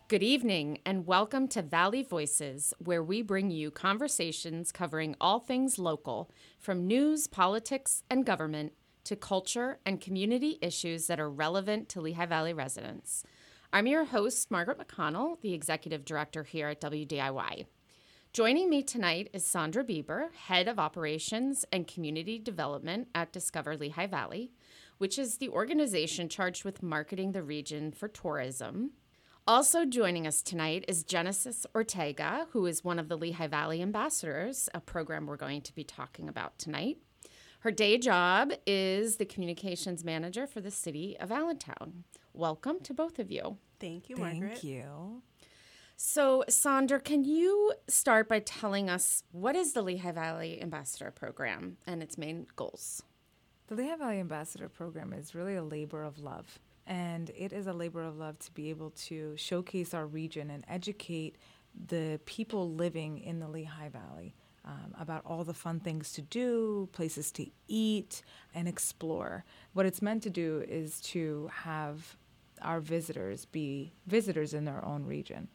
Good evening, and welcome to Valley Voices, where we bring you conversations covering all things local, from news, politics, and government to culture and community issues that are relevant to Lehigh Valley residents. I'm your host, Margaret McConnell, the Executive Director here at WDIY. Joining me tonight is Sandra Bieber, Head of Operations and Community Development at Discover Lehigh Valley, which is the organization charged with marketing the region for tourism. Also joining us tonight is Genesis Ortega, who is one of the Lehigh Valley Ambassadors, a program we're going to be talking about tonight. Her day job is the Communications Manager for the City of Allentown. Welcome to both of you. Thank you, Margaret. Thank you. So, Sandra, can you start by telling us what is the Lehigh Valley Ambassador Program and its main goals? The Lehigh Valley Ambassador Program is really a labor of love. And it is a labor of love to be able to showcase our region and educate the people living in the Lehigh Valley about all the fun things to do, places to eat, and explore. What it's meant to do is to have our visitors be visitors in their own region.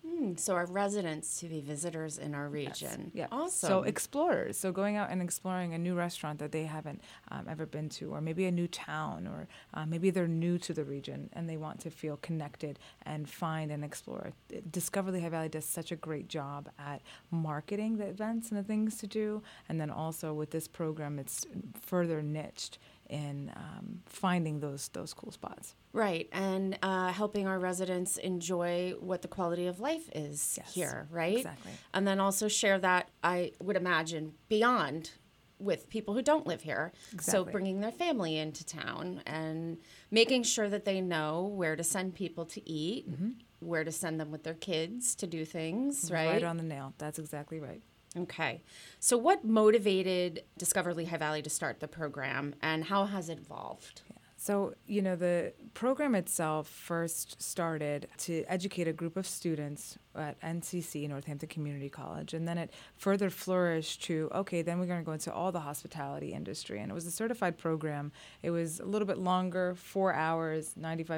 So our residents to be visitors in our region. Yes. Yeah. Awesome. So explorers. So going out and exploring a new restaurant that they haven't ever been to, or maybe a new town, or maybe they're new to the region and they want to feel connected and find and explore. Discover Lehigh Valley does such a great job at marketing the events and the things to do. And then also with this program, it's further niched in finding those cool spots. Right, and helping our residents enjoy what the quality of life is here, right? Exactly. And then also share that, I would imagine, beyond with people who don't live here. Exactly. So bringing their family into town and making sure that they know where to send people to eat, where to send them with their kids to do things, right? Right on the nail. That's exactly right. Okay. So what motivated Discover Lehigh Valley to start the program, and how has it evolved? So, the program itself first started to educate a group of students at NCC, Northampton Community College, and then it further flourished to, okay, then we're going to go into all the hospitality industry. And it was a certified program. It was a little bit longer, 4 hours,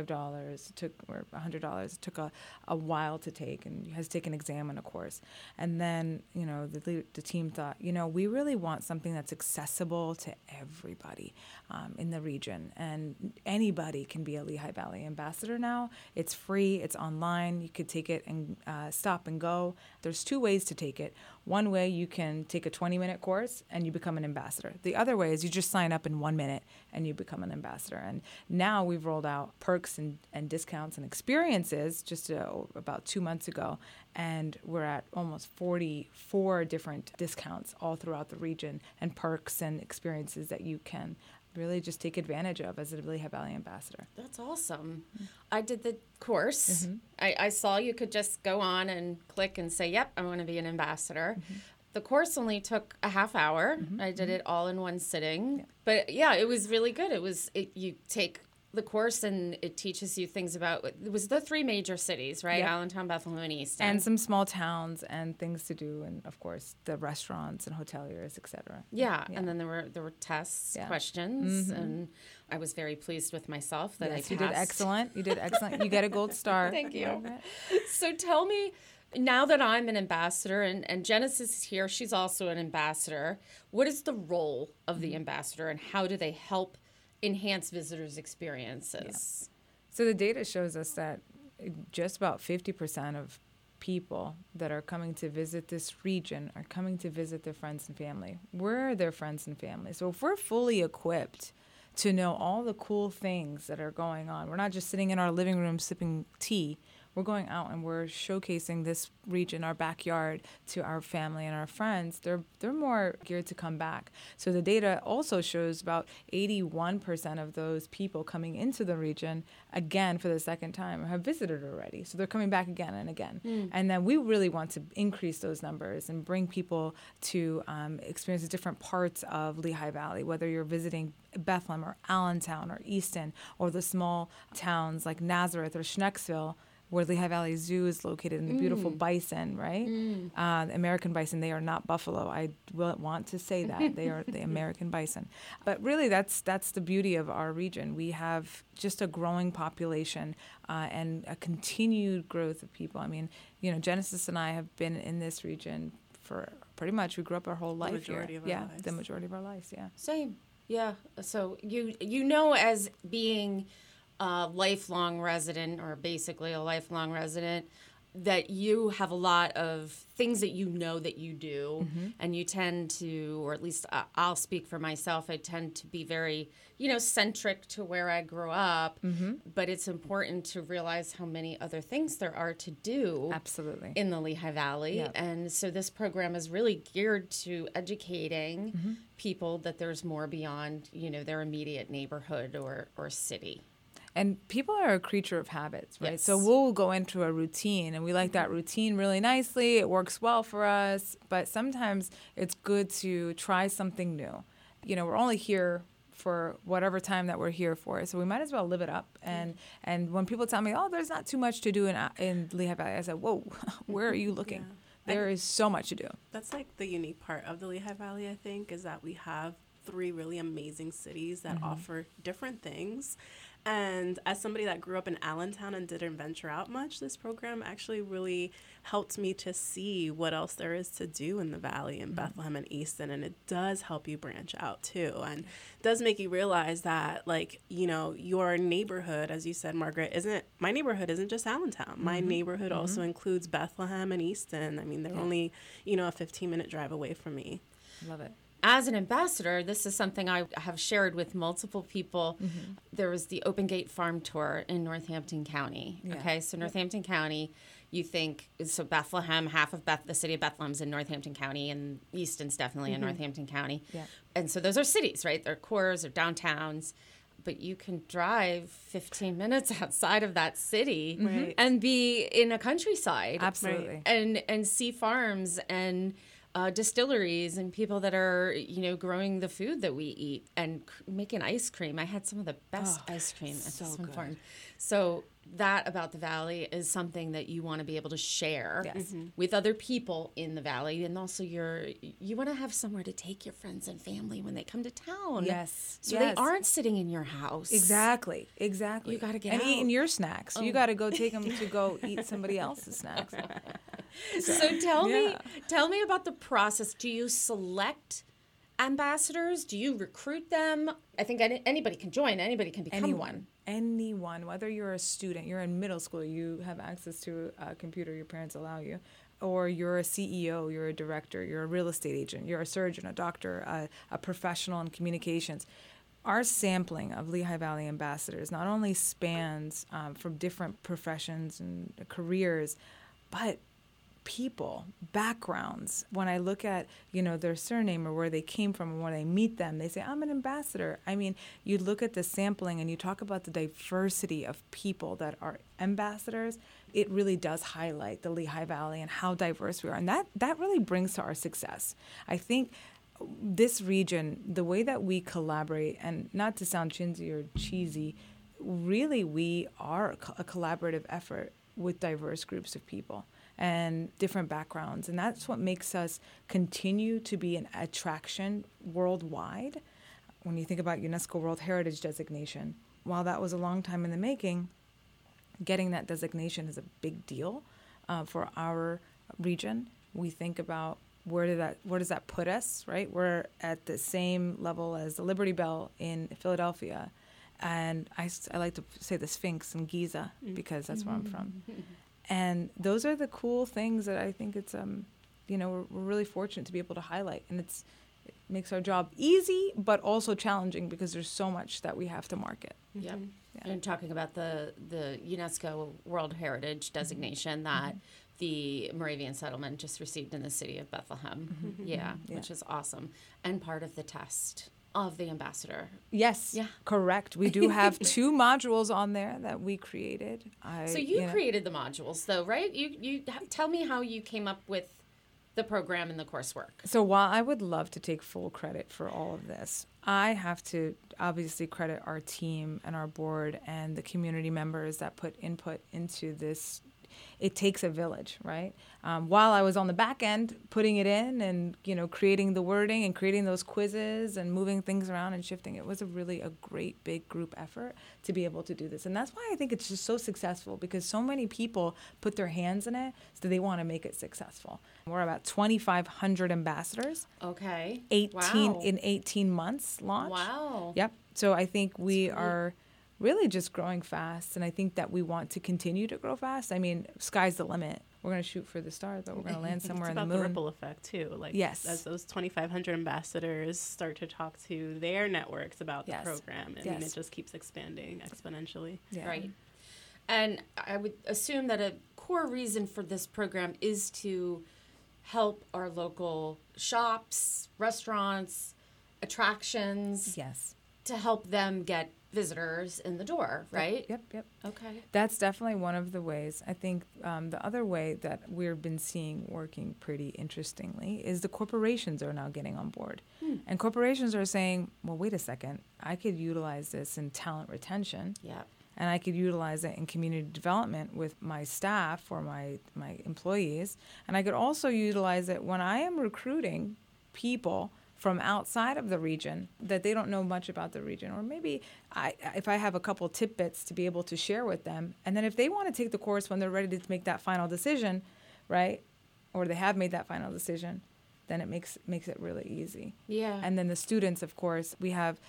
$95, or $100. It took a while to take, and you had to take an exam and a course. And then, the team thought, we really want something that's accessible to everybody in the region. And anybody can be a Lehigh Valley ambassador now. It's free. It's online. You could take it and stop and go. There's two ways to take it. One way, you can take a 20-minute course and you become an ambassador. The other way is you just sign up in 1 minute and you become an ambassador. And now we've rolled out perks and discounts and experiences just about 2 months ago. And we're at almost 44 different discounts all throughout the region, and perks and experiences that you can really just take advantage of as a Lehigh Valley ambassador. That's awesome. I did the course. I saw you could just go on and click and say, yep, I want to be an ambassador. The course only took a half hour. I did it all in one sitting. Yeah. But yeah, it was really good. You take the course and it teaches you things about, it was the three major cities, right? Yep. Allentown, Bethlehem, and Easton. And some small towns and things to do, and of course the restaurants and hoteliers, etc. Yeah, and then there were tests, questions, and I was very pleased with myself that I passed. You did excellent. You did excellent. You get a gold star. Thank you. So tell me, now that I'm an ambassador and Genesis is here, she's also an ambassador, what is the role of the ambassador and how do they help enhance visitors' experiences? So the data shows us that just about 50% of people that are coming to visit this region are coming to visit their friends and family. We're their friends and family. So if we're fully equipped to know all the cool things that are going on, we're not just sitting in our living room sipping tea. We're going out and we're showcasing this region, our backyard, to our family and our friends. They're more geared to come back. So the data also shows about 81% of those people coming into the region again for the second time have visited already. So they're coming back again and again. And then we really want to increase those numbers and bring people to experience the different parts of Lehigh Valley, whether you're visiting Bethlehem or Allentown or Easton or the small towns like Nazareth or Schnecksville. where Lehigh Valley Zoo is located, and the beautiful bison, right? The American bison, they are not buffalo. I will want to say that. They are the American bison. But really, that's the beauty of our region. We have just a growing population and a continued growth of people. I mean, Genesis and I have been in this region for pretty much, we grew up our whole life here. The majority of our lives, yeah. Same. Yeah. So as being a lifelong resident, or basically a lifelong resident, that you have a lot of things that that you do, and you tend to, or at least I'll speak for myself, I tend to be very, centric to where I grew up, but it's important to realize how many other things there are to do Absolutely. In the Lehigh Valley. Yep. And so this program is really geared to educating people that there's more beyond, their immediate neighborhood or city. And people are a creature of habits, right? Yes. So we'll go into a routine, and we like that routine really nicely. It works well for us, but sometimes it's good to try something new. We're only here for whatever time that we're here for, so we might as well live it up. And when people tell me, oh, there's not too much to do in Lehigh Valley, I said, whoa, where are you looking? Yeah. There is so much to do. That's like the unique part of the Lehigh Valley, I think, is that we have 3 really amazing cities that offer different things. And as somebody that grew up in Allentown and didn't venture out much, this program actually really helped me to see what else there is to do in the Valley, in Bethlehem and Easton. And it does help you branch out too. And does make you realize that, your neighborhood, as you said, Margaret, my neighborhood isn't just Allentown. My neighborhood also includes Bethlehem and Easton. I mean, they're only, a 15-minute drive away from me. Love it. As an ambassador, this is something I have shared with multiple people. There was the Open Gate Farm Tour in Northampton County. Yeah. Okay, so Northampton County, you think, so Bethlehem, half of the city of Bethlehem's in Northampton County, and Easton's definitely in Northampton County. Yeah. And so those are cities, right? They're cores or downtowns. But you can drive 15 minutes outside of that city and be in a countryside. Absolutely. And see farms and distilleries and people that are, growing the food that we eat and making ice cream. I had some of the best ice cream at this one farm. So that about the Valley is something that you want to be able to share with other people in the Valley. And also you want to have somewhere to take your friends and family when they come to town. Yes. So they aren't sitting in your house. Exactly. You got to get out. And eating your snacks. You got to go take them to go eat somebody else's snacks. So tell me about the process. Do you select ambassadors? Do you recruit them? I think anybody can join. Anybody can become one. Anyone, whether you're a student, you're in middle school, you have access to a computer, your parents allow you, or you're a CEO, you're a director, you're a real estate agent, you're a surgeon, a doctor, a professional in communications. Our sampling of Lehigh Valley ambassadors not only spans from different professions and careers, but people, backgrounds. When I look at, their surname or where they came from, and when I meet them, they say, I'm an ambassador. I mean, you look at the sampling and you talk about the diversity of people that are ambassadors, it really does highlight the Lehigh Valley and how diverse we are. And that really brings to our success. I think this region, the way that we collaborate, and not to sound chintzy or cheesy, really we are a collaborative effort with diverse groups of people and different backgrounds. And that's what makes us continue to be an attraction worldwide. When you think about UNESCO World Heritage designation, while that was a long time in the making, getting that designation is a big deal for our region. We think about where does that put us, right? We're at the same level as the Liberty Bell in Philadelphia. And I like to say the Sphinx in Giza because that's where I'm from. And those are the cool things that I think it's, we're really fortunate to be able to highlight. And it makes our job easy, but also challenging because there's so much that we have to market. Yep. Yeah. And talking about the UNESCO World Heritage designation that the Moravian settlement just received in the city of Bethlehem. Yeah, which is awesome. And part of the test of the ambassador. Yes, correct. We do have 2 modules on there that we created. So you created the modules, though, right? You tell me how you came up with the program and the coursework? So while I would love to take full credit for all of this, I have to obviously credit our team and our board and the community members that put input into this. It takes a village, right? While I was on the back end putting it in and, creating the wording and creating those quizzes and moving things around and shifting, it was a great big group effort to be able to do this. And that's why I think it's just so successful, because so many people put their hands in it, so they want to make it successful. We're about 2,500 ambassadors. Okay. 18 months launch. Wow. Yep. So I think we are really just growing fast, and I think that we want to continue to grow fast. I mean, sky's the limit. We're going to shoot for the stars, but we're going to land somewhere in the moon. It's about the ripple effect, too. Like, yes. As those 2,500 ambassadors start to talk to their networks about the program, I mean, it just keeps expanding exponentially. Yeah. Right. And I would assume that a core reason for this program is to help our local shops, restaurants, attractions. Yes. To help them get visitors in the door, right? Yep. Okay. That's definitely one of the ways. I think the other way that we've been seeing working pretty interestingly is the corporations are now getting on board. And corporations are saying, well, wait a second, I could utilize this in talent retention. Yeah. And I could utilize it in community development with my staff or my employees. And I could also utilize it when I am recruiting people from outside of the region that they don't know much about the region, or maybe if I have a couple tidbits to be able to share with them, and then if they want to take the course when they're ready to make that final decision, right, or they have made that final decision, then it makes it really easy. Yeah. And then the students, of course, we have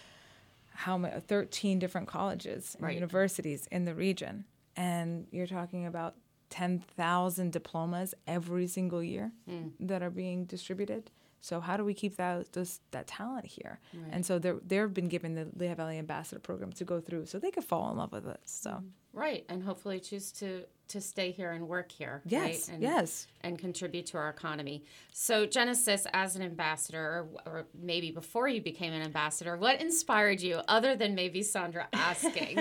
13 different colleges and universities in the region, and you're talking about 10,000 diplomas every single year that are being distributed. So how do we keep that talent here? Right. And so they've been given the Lehigh Valley Ambassador Program to go through so they could fall in love with it. So right, and hopefully choose to stay here and work here. Yes, right? And contribute to our economy. So Genesis, as an ambassador, or maybe before you became an ambassador, what inspired you other than maybe Sandra asking?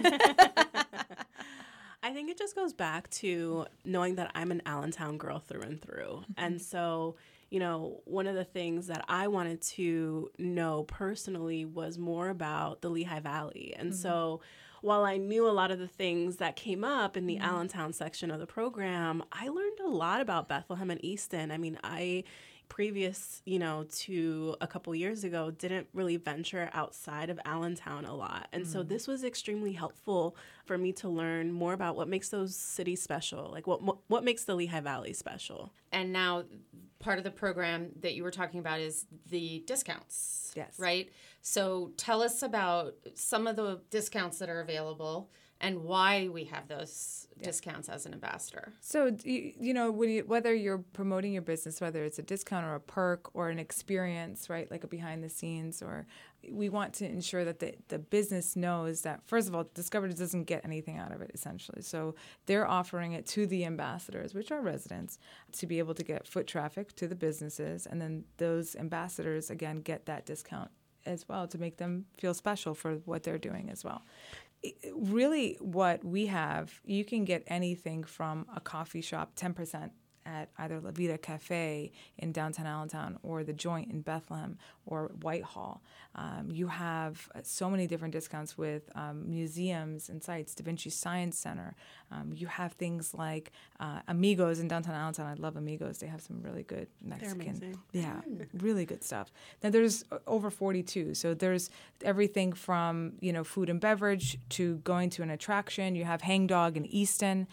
I think it just goes back to knowing that I'm an Allentown girl through and through. And so, one of the things that I wanted to know personally was more about the Lehigh Valley. And so while I knew a lot of the things that came up in the Allentown section of the program, I learned a lot about Bethlehem and Easton. I mean, previous, to a couple years ago, didn't really venture outside of Allentown a lot. And so this was extremely helpful for me to learn more about what makes those cities special, like what makes the Lehigh Valley special. And now part of the program that you were talking about is the discounts. Yes. Right? So tell us about some of the discounts that are available and why we have those discounts as an ambassador. So, whether you're promoting your business, whether it's a discount or a perk or an experience, right, like a behind the scenes, or we want to ensure that the business knows that, first of all, Discover doesn't get anything out of it, essentially. So they're offering it to the ambassadors, which are residents, to be able to get foot traffic to the businesses. And then those ambassadors, again, get that discount as well to make them feel special for what they're doing as well. Really, what we have, you can get anything from a coffee shop, 10% at either La Vida Cafe in downtown Allentown or The Joint in Bethlehem or Whitehall. You have so many different discounts with museums and sites, Da Vinci Science Center. You have things like Amigos in downtown Allentown. I love Amigos. They have some really good Mexican. They're amazing. Yeah, really good stuff. Now there's over 42. So there's everything from, food and beverage to going to an attraction. You have Hang Dog in Easton.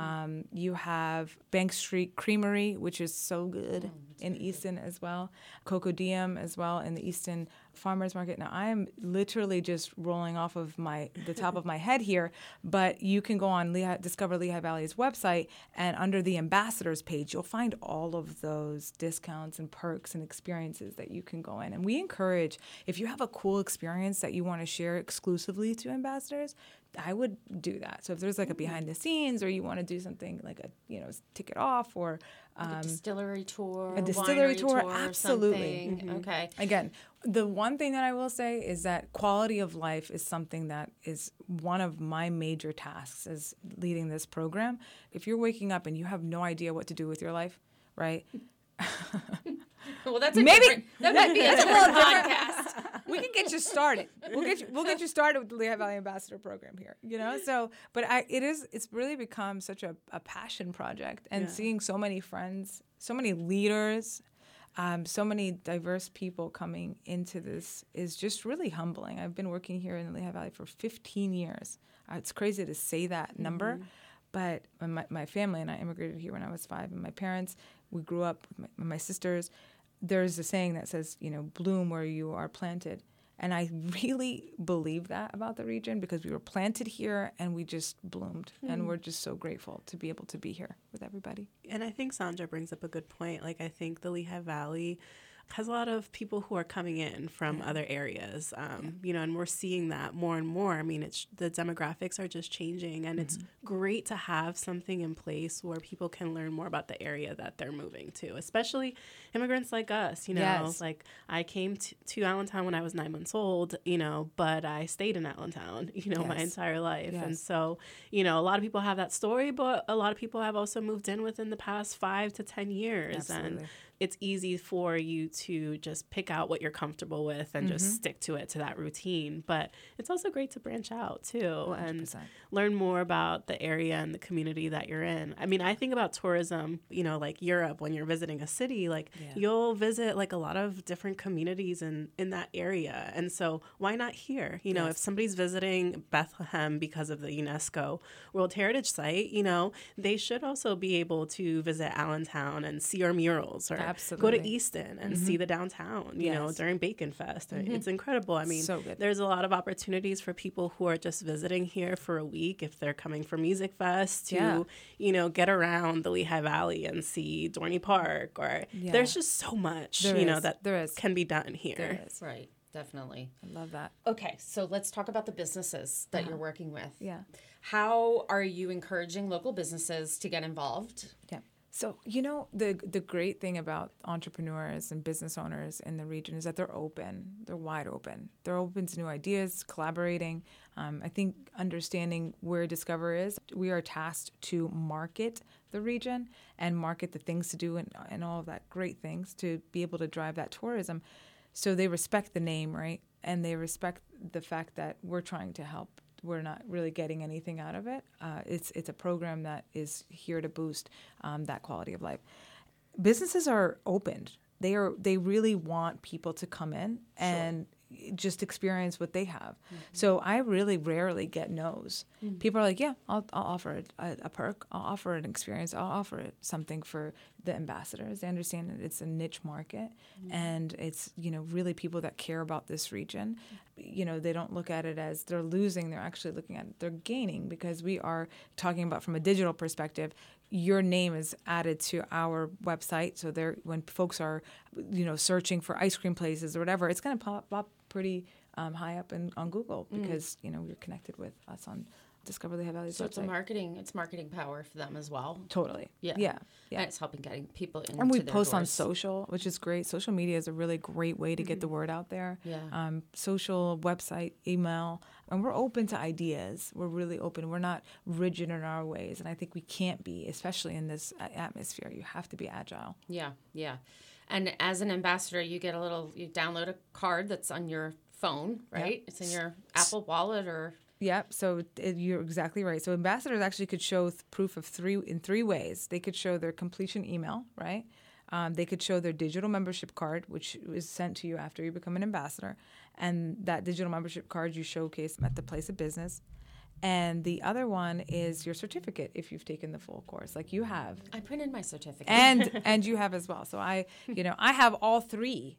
You have Bank Street Creamery, which is so good in Easton as well. Coco Diem as well in the Easton Farmers Market. Now, I am literally just rolling off of the top of my head here, but you can go on Discover Lehigh Valley's website, and under the ambassadors page, you'll find all of those discounts and perks and experiences that you can go in. And we encourage, if you have a cool experience that you want to share exclusively to ambassadors, I would do that. So if there's like a behind the scenes, or you want to do something like a ticket off, or like a distillery tour, a distillery tour, absolutely. Okay. Again, the one thing that I will say is that quality of life is something that is one of my major tasks as leading this program. If you're waking up and you have no idea what to do with your life, right? Well, that's a Maybe- different, that might be a different podcast. We can get you started. We'll get you started with the Lehigh Valley Ambassador Program here. So, but it's really become such a passion project, and seeing so many friends, so many leaders, so many diverse people coming into this is just really humbling. I've been working here in the Lehigh Valley for 15 years. It's crazy to say that number, but my family and I immigrated here when I was 5, and my parents, we grew up with my sisters. There's a saying that says, bloom where you are planted. And I really believe that about the region, because we were planted here and we just bloomed. And we're just so grateful to be able to be here with everybody. And I think Sandra brings up a good point. Like, I think the Lehigh Valley has a lot of people who are coming in from other areas, and we're seeing that more and more. I mean, the demographics are just changing, and it's great to have something in place where people can learn more about the area that they're moving to, especially immigrants like us, Yes. Like, I came to Allentown when I was 9 months old, but I stayed in Allentown, my entire life. Yes. And so, a lot of people have that story, but a lot of people have also moved in within the past 5 to 10 years. Absolutely. And it's easy for you to just pick out what you're comfortable with and just stick to that routine. But it's also great to branch out too 100%. and learn more about the area and the community that you're in. I mean, I think about tourism, like Europe, when you're visiting a city, like you'll visit like a lot of different communities in that area. And so why not here? If somebody's visiting Bethlehem because of the UNESCO World Heritage Site, they should also be able to visit Allentown and see our murals, or Absolutely. go to Easton and see the downtown, during Bacon Fest. It's incredible. I mean, So good. there's a lot of opportunities for people who are just visiting here for a week, if they're coming for Music Fest, to, get around the Lehigh Valley and see Dorney Park. Or there's just so much, that can be done here. There is. Right, definitely. I love that. Okay, so let's talk about the businesses that you're working with. Yeah. How are you encouraging local businesses to get involved? Yeah. So, the great thing about entrepreneurs and business owners in the region is that they're open. They're wide open. They're open to new ideas, collaborating. I think understanding where Discover is, we are tasked to market the region and market the things to do and all of that great things to be able to drive that tourism. So they respect the name, right? And they respect the fact that we're trying to help. We're not really getting anything out of it. It's a program that is here to boost that quality of life. Businesses are opened. They really want people to come in and just experience what they have. So I really rarely get no's. People are like, yeah, I'll offer a perk. I'll offer an experience. I'll offer something for the ambassadors. They understand that it's a niche market and it's, really people that care about this region. They don't look at it as they're losing. They're actually looking at it, they're gaining, because we are talking about from a digital perspective. Your name is added to our website. So when folks are, searching for ice cream places or whatever, it's going to pop up pretty high up on Google, because, we're connected with us on Discover Lehigh Valley's So website. it's marketing power for them as well. Totally. Yeah. Yeah. And it's helping getting people into And we their post on doors. social, which is great. Social media is a really great way to get the word out there. Yeah. Social, website, email. And we're open to ideas. We're really open. We're not rigid in our ways. And I think we can't be, especially in this atmosphere. You have to be agile. Yeah, yeah. And as an ambassador, you download a card that's on your phone, right? It's in your Apple Wallet or... Yep. So you're exactly right. So ambassadors actually could show proof of three ways. They could show their completion email, right? They could show their digital membership card, which is sent to you after you become an ambassador. And that digital membership card you showcase at the place of business. And the other one is your certificate if you've taken the full course, like you have. I printed my certificate. And you have as well. So I have all three.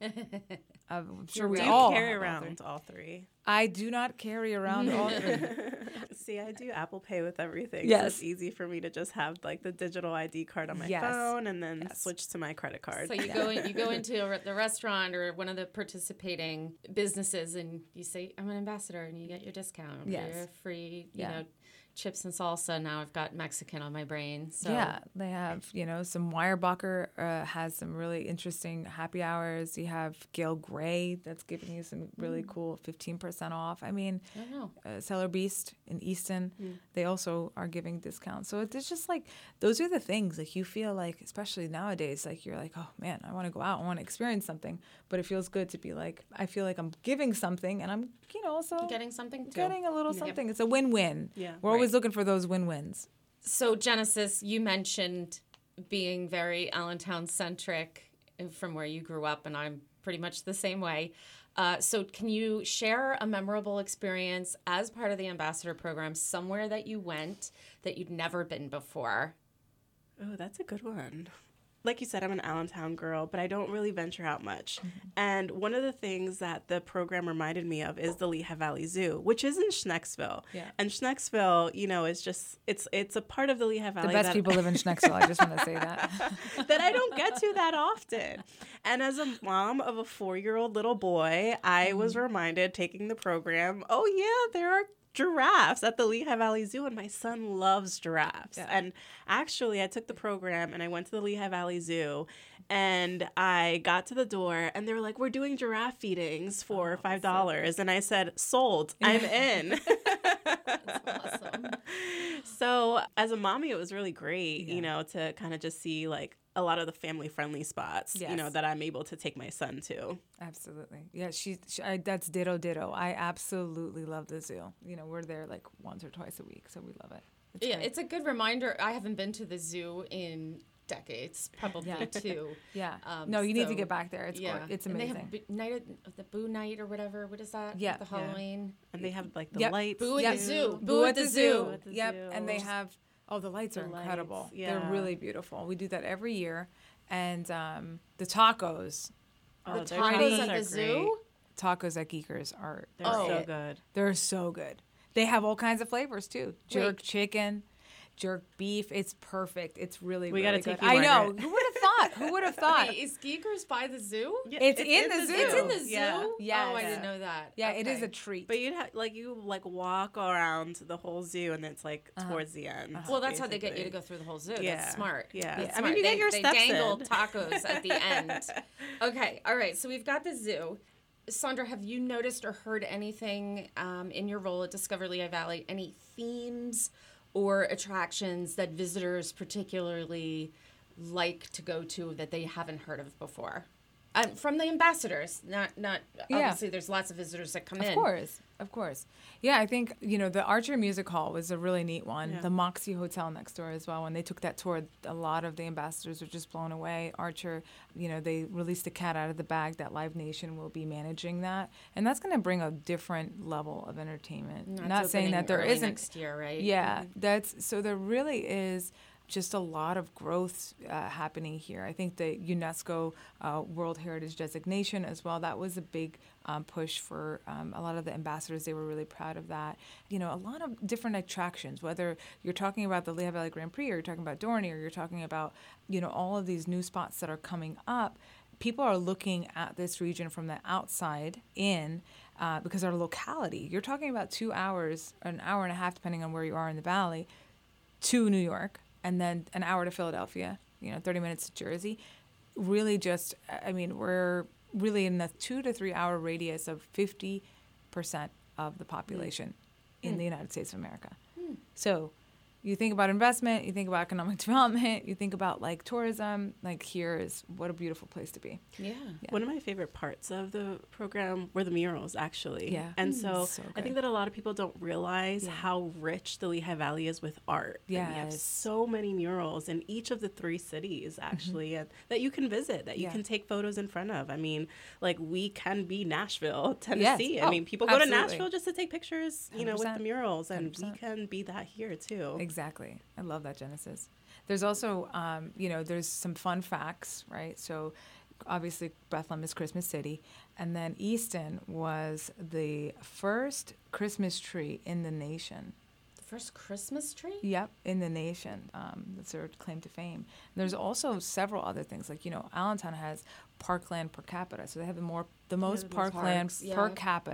I'm sure we Do all you carry have all around three. all three? I do not carry around all three. See, I do Apple Pay with everything. Yes. So it's easy for me to just have like the digital ID card on my Yes. phone and then Yes. switch to my credit card. So you go into the restaurant or one of the participating businesses and you say, I'm an ambassador, and you get your discount. Yes. Or your free, Yeah. chips and salsa. Now I've got Mexican on my brain. So Yeah, they have, some Weyerbacher has some really interesting happy hours. You have Gail Gray that's giving you some really cool 15% off. I mean, I don't know. Cellar Beast in Easton, they also are giving discounts. So it's just like, those are the things, like you feel like, especially nowadays, like you're like, oh man, I want to go out, I want to experience something. But it feels good to be like, I feel like I'm giving something and I'm, also Getting something too. getting a little something. It's a win-win. Yeah. We're always looking for those win-wins. So Genesis, you mentioned being very Allentown-centric from where you grew up, and I'm pretty much the same way. So can you share a memorable experience as part of the Ambassador Program, somewhere that you went that you'd never been before? Oh, that's a good one. Like you said, I'm an Allentown girl, but I don't really venture out much. And one of the things that the program reminded me of is the Lehigh Valley Zoo, which is in Schnecksville. Yeah. And Schnecksville, is just, it's a part of the Lehigh Valley The best people live in Schnecksville. I just want to say that. that I don't get to that often. And as a mom of a 4-year-old little boy, I was reminded taking the program, oh yeah, there are giraffes at the Lehigh Valley Zoo, and my son loves giraffes. Yeah. And actually, I took the program and I went to the Lehigh Valley Zoo, and I got to the door and they were like, we're doing giraffe feedings for $5. And I said, sold, I'm in. That's awesome. So as a mommy, it was really great, to kind of just see like a lot of the family-friendly spots, Yes. that I'm able to take my son to. Absolutely. Yeah, that's ditto. I absolutely love the zoo. We're there like once or twice a week, so we love it. It's great. It's a good reminder. I haven't been to the zoo in decades, probably two. Yeah. No, you need to so- get back there. It's it's And amazing. they have the Boo Night or whatever. What is that? Yeah. The Halloween. And they have like the Yep. lights. Boo at Yep. the zoo. Boo at the zoo. Boo at the Yep. zoo. And they have the lights are lights, incredible. yeah. They're really beautiful. We do that every year. And the tacos Oh, The their tacos at are the zoo? tacos at Geekers are They're Oh. so good. they're so good. They have all kinds of flavors too. Jerk Wait. chicken, jerk beef. It's perfect. It's really, We really gotta take good. you, I know. Margaret. Who would have thought? Who would have thought? Wait, is Geekers by the zoo? Yeah, It's in the zoo. It's in the zoo? Yeah. Yes. Oh, I Yeah. didn't know that. Yeah, it is Okay. a treat. But you walk around the whole zoo, and it's like towards the end. Well, that's how they get you to basically. go through the whole zoo. Yeah. That's smart. Yeah. That's I mean, smart. you get they, your they steps dangle in. tacos at the end. Okay. All right. So we've got the zoo. Sandra, have you noticed or heard anything in your role at Discover Lehigh Valley, any themes or attractions that visitors particularly like to go to that they haven't heard of before? From the ambassadors, not obviously there's lots of visitors that come in. Of course. Yeah, I think, the Archer Music Hall was a really neat one. Yeah. The Moxie Hotel next door as well. When they took that tour, a lot of the ambassadors were just blown away. Archer, they released the cat out of the bag that Live Nation will be managing that. And that's going to bring a different level of entertainment. That's Not saying opening that there early isn't. next year, right? Yeah, so there really is just a lot of growth happening here. I think the UNESCO World Heritage designation as well, that was a big push for a lot of the ambassadors. They were really proud of that. A lot of different attractions, whether you're talking about the Lehigh Valley Grand Prix or you're talking about Dorney or you're talking about, all of these new spots that are coming up. People are looking at this region from the outside in because our locality, you're talking about 2 hours, an hour and a half, depending on where you are in the valley, to New York, and then an hour to Philadelphia, 30 minutes to Jersey. Really we're really in the 2 to 3 hour radius of 50% of the population in the United States of America. So you think about investment, you think about economic development, you think about like tourism, like here is what a beautiful place to be. Yeah. One of my favorite parts of the program were the murals, actually. Yeah. And so, So I good. think that a lot of people don't realize how rich the Lehigh Valley is with art. And we have Yes. so many murals in each of the 3 cities, actually, and that you can visit, that you Yeah. can take photos in front of. I mean, like, we can be Nashville, Tennessee. Yes. I Oh, mean, people go to absolutely. Nashville just to take pictures, with 100%. the murals, and 100%. we can be that here, too. Exactly. I love that, Genesis. There's also, there's some fun facts, right? So obviously Bethlehem is Christmas City. And then Easton was the first Christmas tree in the nation. The first Christmas tree? Yep, in the nation. That's their claim to fame. There's also several other things. Like, Allentown has parkland per capita. So they have the most the most parkland parks, per yeah. capita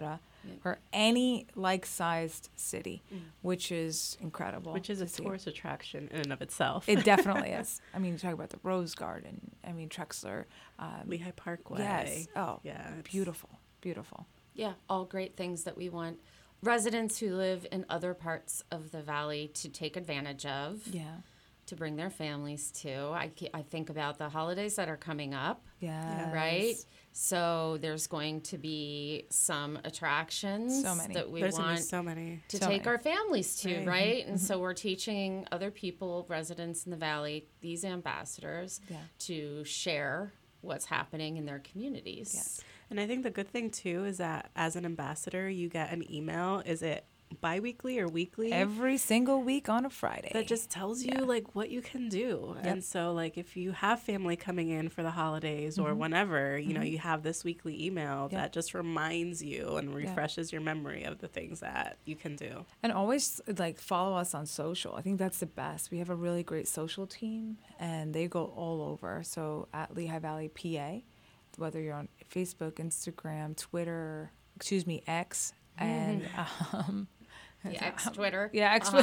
for any like-sized city, which is incredible. Which is a to see. tourist attraction in and of itself. It definitely is. I mean, you talk about the Rose Garden. I mean, Trexler. Lehigh Parkway. Yes. Oh, yeah. beautiful, beautiful. Yeah, all great things that we want residents who live in other parts of the valley to take advantage of, Yeah. to bring their families to. I think about the holidays that are coming up, Yeah. right? So there's going to be some attractions So many. that we There's gonna be want so many. to So take many. our families to, Right. right? And so we're teaching other people, residents in the valley, these ambassadors, Yeah. to share what's happening in their communities. Yes. And I think the good thing too is that as an ambassador, you get an email. Is it bi-weekly or weekly? Every single week on a Friday. That just tells you Yeah. like what you can do. Yep. And so like if you have family coming in for the holidays or whenever, you know, you have this weekly email that just reminds you and refreshes your memory of the things that you can do. And always like follow us on social. I think that's the best. We have a really great social team and they go all over. So at Lehigh Valley PA, whether you're on Facebook, Instagram, Twitter, X, and The X Twitter. yeah, X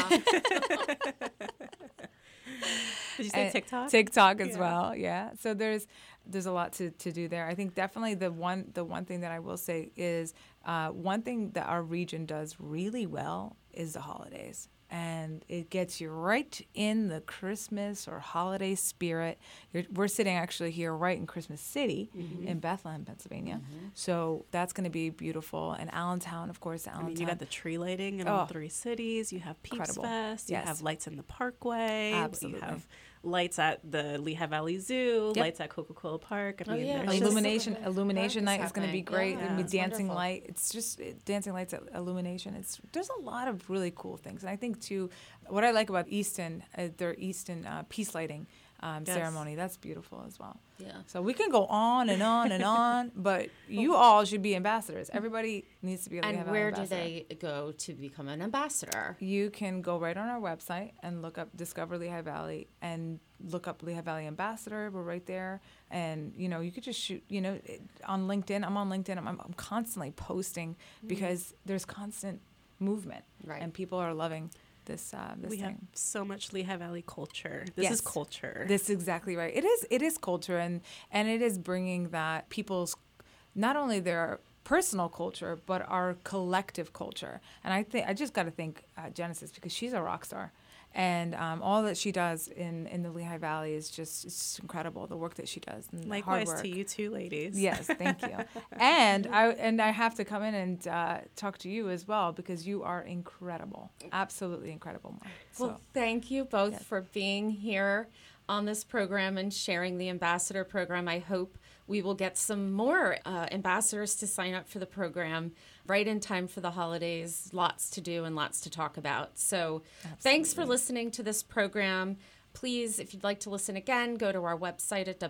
Did you say and TikTok? TikTok as well. Yeah. So there's a lot to do there. I think definitely the one thing that I will say is one thing that our region does really well is the holidays. And it gets you right in the Christmas or holiday spirit. We're sitting actually here right in Christmas City in Bethlehem, Pennsylvania. So that's going to be beautiful. And Allentown, of course, I Allentown. mean, you got the tree lighting in all three cities. You have Peeps Incredible. Fest. You Yes. have lights in the Parkway. Absolutely. You have lights at the Lehigh Valley Zoo. Yep. Lights at Coca-Cola Park. I Oh, mean, yeah. there's just- Illumination night is going to be great. Yeah, and with it's dancing wonderful. light, it's just dancing lights at Illumination. There's a lot of really cool things, and I think too, what I like about Easton, their Easton peace lighting ceremony, that's beautiful as well. Yeah. So we can go on and on and on, but you all should be ambassadors. Everybody needs to be a Lehigh And Valley where do ambassador. they go to become an ambassador? You can go right on our website and look up Discover Lehigh Valley and look up Lehigh Valley Ambassador. We're right there. And, you know, you could just shoot, you know, on LinkedIn. I'm on LinkedIn. I'm constantly posting because there's constant movement. Right. And people are loving this we thing. have so much Lehigh Valley culture. This Yes. is culture. This is exactly right. It is culture, and it is bringing that people's, not only their personal culture, but our collective culture. And I just got to thank Genesis because she's a rock star. And all that she does in the Lehigh Valley is it's incredible, the work that she does. And the hard Likewise work. to you too, ladies. Yes, thank you. and I have to come in and talk to you as well because you are incredible, absolutely incredible, Mark. So, Well, thank you both Yes. for being here on this program and sharing the ambassador program. I hope we will get some more ambassadors to sign up for the program right in time for the holidays. Lots to do and lots to talk about. So thanks for listening to this program. Please, if you'd like to listen again, go to our website at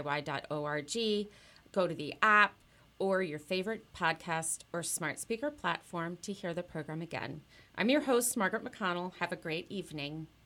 wdiy.org, go to the app or your favorite podcast or smart speaker platform to hear the program again. I'm your host, Margaret McConnell. Have a great evening.